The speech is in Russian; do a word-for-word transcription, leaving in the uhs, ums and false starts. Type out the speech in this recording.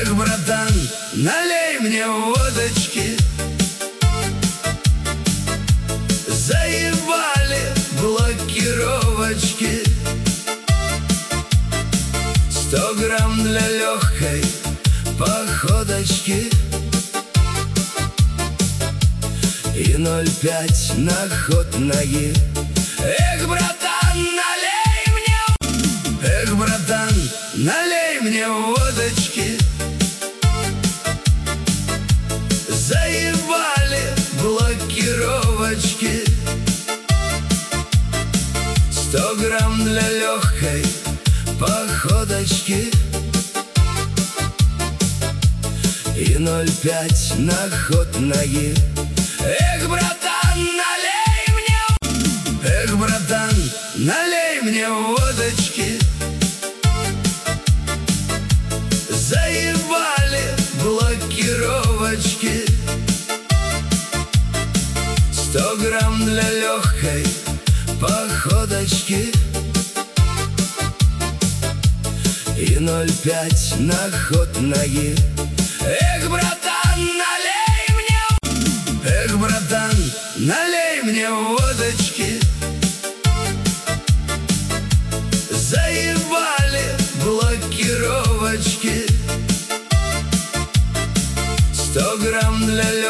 Эх, братан, налей мне водочки. Заебали блокировочки. Сто грамм для легкой походочки и ноль пять на ход ноги. Эх, братан, налей мне. Эх, братан, налей мне водочки. Заебали блокировочки. Сто грамм для легкой походочки и ноль пять на ход ноги. Эх, братан, налей мне. Эх, братан, налей мне водочки. Заебали блокировочки. Сто грамм для легкой походочки и ноль пять на ход ноги.